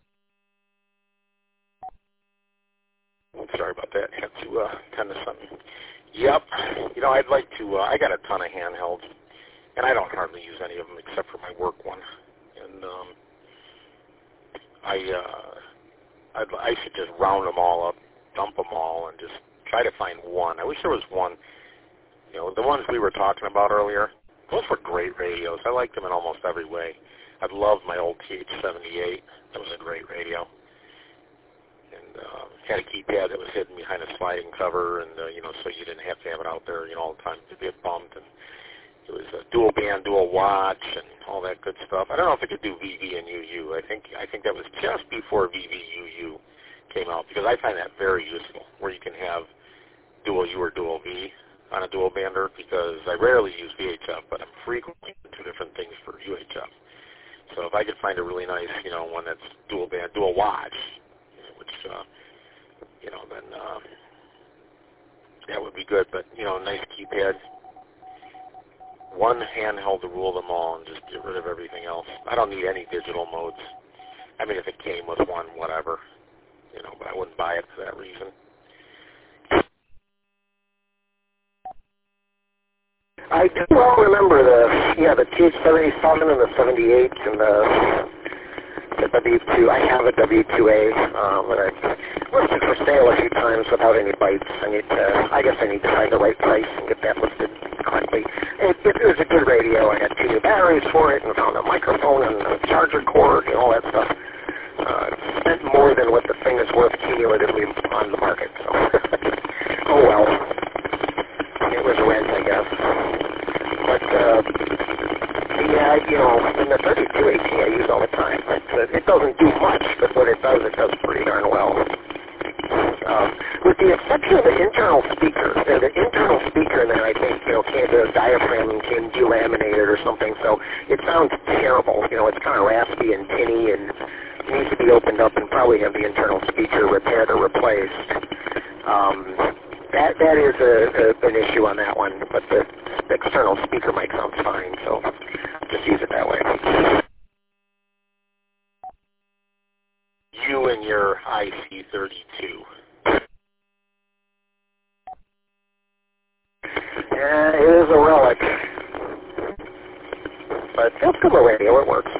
Sorry about that. I had to uh, tend to something. Yep. You know, I'd like to, uh, I got a ton of handhelds, and I don't hardly use any of them except for my work one. And um, I, uh, I'd, I should just round them all up, dump them all, and just try to find one. I wish there was one, you know, the ones we were talking about earlier, those were great radios. I liked them in almost every way. I loved my old T H seventy-eight. That was a great radio. And uh, had a keypad that was hidden behind a sliding cover, and uh, you know, so you didn't have to have it out there, you know, all the time to get bumped. And it was a dual band, dual watch, and all that good stuff. I don't know if it could do V V and U U. I think I think that was just before V V U U came out, because I find that very useful, where you can have dual U or dual V on a dual bander, because I rarely use V H F, but I'm frequently doing two different things for U H F. So if I could find a really nice, you know, one that's dual band, dual watch, which, uh, you know, then uh, that would be good. But, you know, nice keypad. One handheld to rule them all and just get rid of everything else. I don't need any digital modes. I mean, if it came with one, whatever, you know, but I wouldn't buy it for that reason. I do well remember the, yeah, the T H seventy-seven and the seventy-eight and the... the W two. I have a W two A, um, but I listed for sale a few times without any bites. I need to, I guess I need to find the right price and get that listed correctly. It, it was a good radio. I had two new batteries for it and found a microphone and a charger cord and all that stuff. Uh, spent more than what the thing is worth cumulatively on the market. So, oh well. It was rent, I guess. But, uh, yeah, you know, in the thirty-two A T I use all the time. It, uh, it doesn't do much, but what it does, it does pretty darn well. Um, with the exception of the internal speaker. Uh, the internal speaker there, I think, you know, came to the diaphragm came delaminated or something, so it sounds terrible. You know, it's kind of raspy and tinny and needs to be opened up and probably have the internal speaker repaired or replaced. Um, that that is a, a, an issue on that one, but the external speaker mic sounds fine, so just use it that way. You and your I C thirty-two. Yeah, it is a relic. But it's good radio, it works.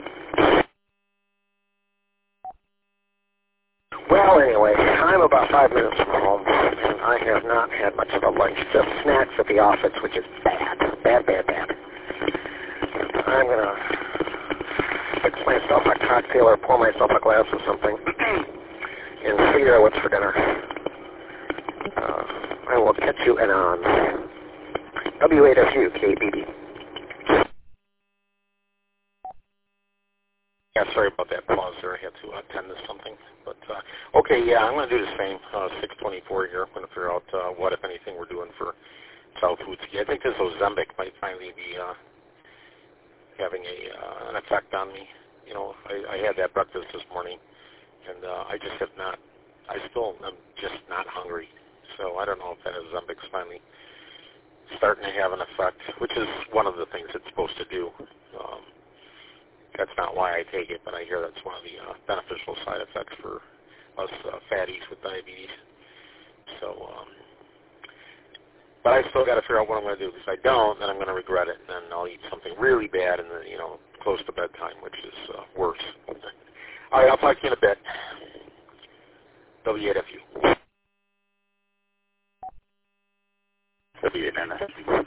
Well, anyway, I'm about five minutes from home, and I have not had much of a lunch. Just snacks at the office, which is bad. Bad, bad, bad. I'm going to fix myself a cocktail or pour myself a glass of something and figure out what's for dinner. Uh, I will catch you in on W eight F U K B D. Yeah, sorry about that pause there. I had to attend to something. But, uh, okay, yeah, I'm going to do the same, uh, six twenty-four here. I'm going to figure out uh, what, if anything, we're doing for South Woodsky. I think this Ozempic might finally be uh, having a uh, an effect on me. You know, I, I had that breakfast this morning, and uh, I just have not, I still am just not hungry. So I don't know if that Ozempic's finally starting to have an effect, which is one of the things it's supposed to do. Um, that's not why I take it, but I hear that's one of the uh, beneficial side effects for us uh, fatties with diabetes. So, um, but I still got to figure out what I'm going to do. Because if I don't, then I'm going to regret it, and then I'll eat something really bad, and then you know, close to bedtime, which is uh, worse. All right, I'll talk to you in a bit. W eight F U. W eight N F U.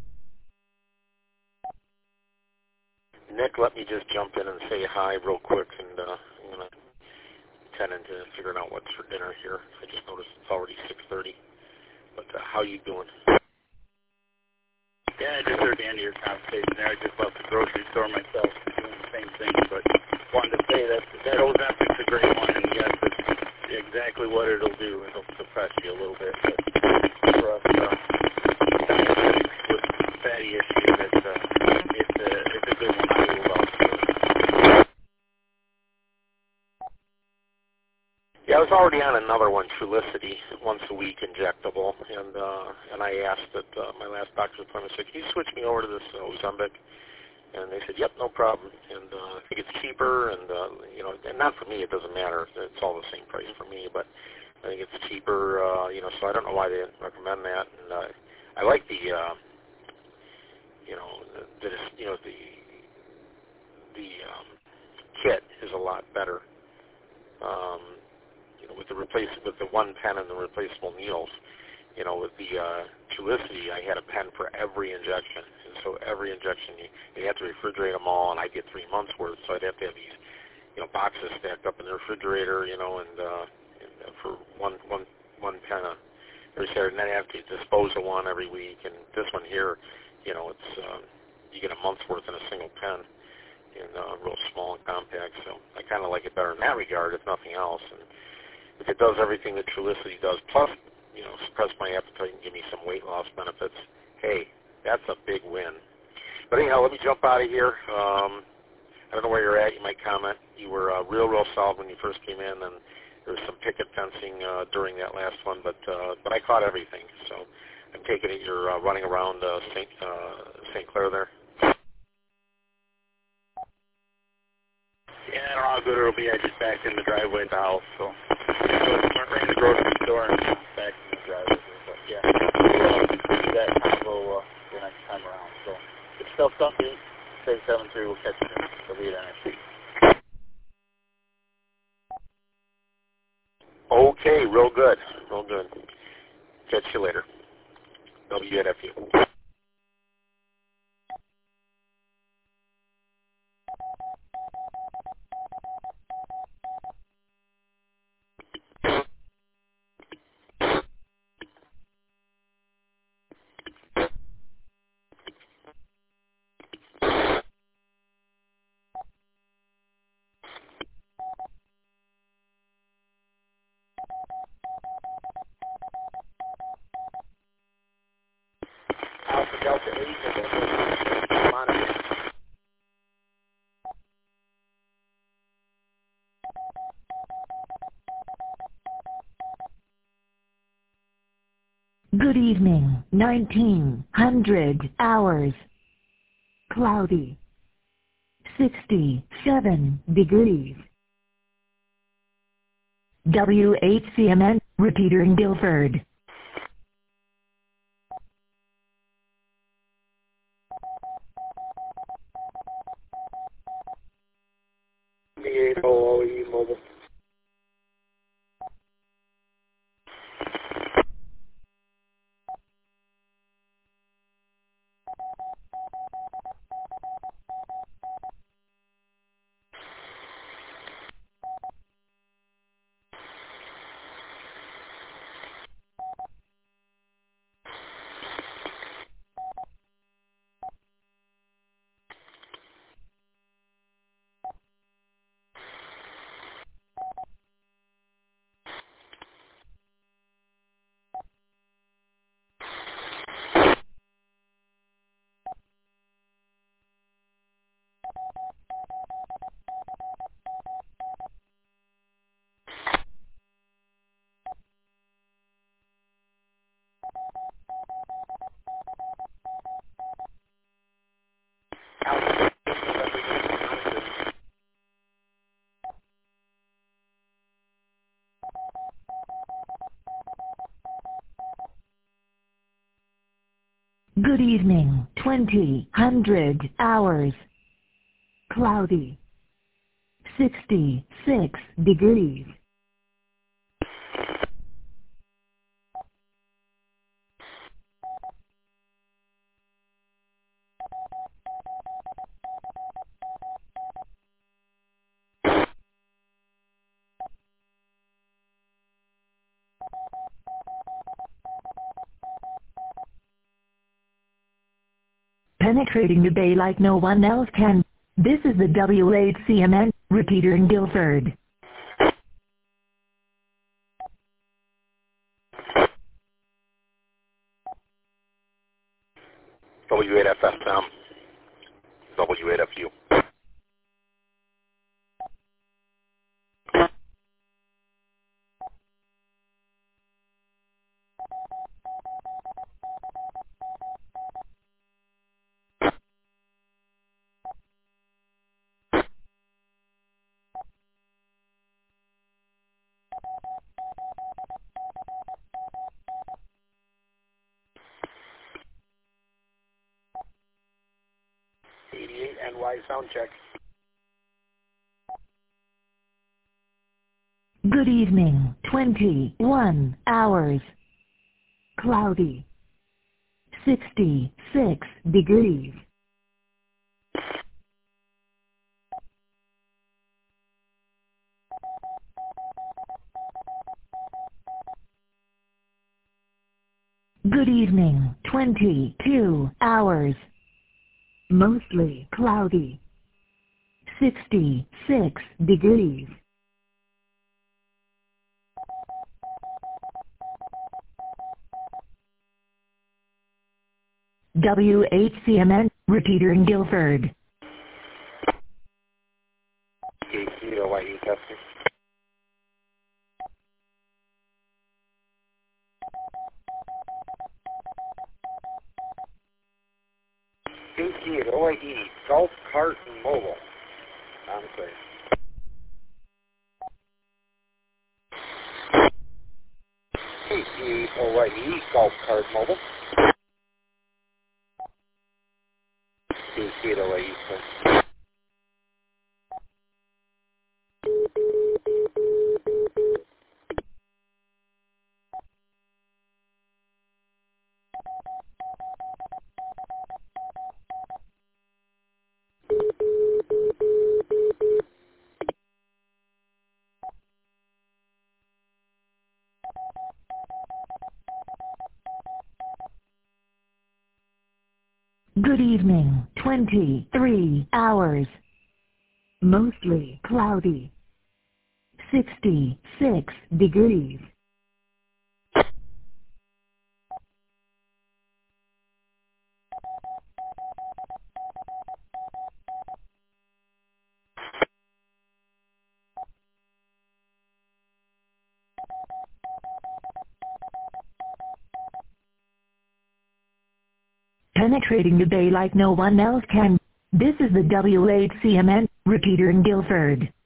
Nick, let me just jump in and say hi real quick, and uh, I'm going to tend into figuring out what's for dinner here. I just noticed it's already six thirty. But uh, how you doing? Yeah, I just heard the end of your conversation there. I just left the grocery store myself, doing the same thing, but wanted to say that that Ozempic's a great one, and yes, it's exactly what it'll do. It'll suppress you a little bit, but for us, uh, diabetics with fatty issues, it's, uh, it's, a, it's a good one to do well. Yeah, I was already on another one, Trulicity, once a week injectable, and uh, and I asked at uh, my last doctor's appointment, I said, can you switch me over to this uh, Ozempic? And they said, yep, no problem. And uh, I think it's cheaper, and uh, you know, and not for me, it doesn't matter. It's all the same price for me, but I think it's cheaper, uh, you know, so I don't know why they didn't recommend that. And uh, I like the, uh, you know, the, the you know the the um, kit is a lot better. Um, You know, with the replace with the one pen and the replaceable needles, you know, with the uh, Trulicity, I had a pen for every injection, and so every injection you, you had to refrigerate them all, and I get three months worth, so I'd have to have these, you know, boxes stacked up in the refrigerator, you know, and, uh, and uh, for one one one pen uh, every Saturday, and then I have to dispose of one every week, and this one here, you know, it's uh, you get a month's worth in a single pen, and uh, real small and compact, so I kind of like it better in that regard, if nothing else. And if it does everything that Trulicity does, plus, you know, suppress my appetite and give me some weight loss benefits, hey, that's a big win. But anyhow, let me jump out of here. Um, I don't know where you're at. You might comment. You were uh, real, real solid when you first came in, and there was some picket fencing uh, during that last one, but uh, but I caught everything. So I'm taking it you're uh, running around uh, Saint uh, Saint Clair there. Yeah, I don't know how good it'll be. I just backed in the driveway at the house, so I ran the grocery store and back in the driveway. But yeah, we'll uh, do that combo uh, the next time around. So if still something, say seven three, we'll catch you in the lead N F C. Okay, real good, real good. Catch you later. W eight F U. Alpha Delta eight, monitor. Good evening, nineteen hundred hours. Cloudy. sixty-seven degrees. W eight C M N, repeater in Guilford. B eight O O E mobile. evening, twenty hundred hours. Cloudy. sixty-six degrees. Penetrating the bay like no one else can. This is the W eight C M N repeater in Guilford. W eight F F M, W eight F U. eighty-eight N Y sound check. Good evening, twenty-one hours. Cloudy. sixty-six degrees. Good evening, twenty-two hours. Mostly cloudy. sixty-six degrees. W eight C M N, repeater in Guilford. K C O Y E testing. K C at O I E, Golf Cart Mobile. I'm clear. K C O I E, Golf Cart Mobile. K C at O I E, sir. Good evening, twenty-three hours. Mostly cloudy. sixty-six degrees. Penetrating the bay like no one else can. This is the W eight C M N repeater in Guilford.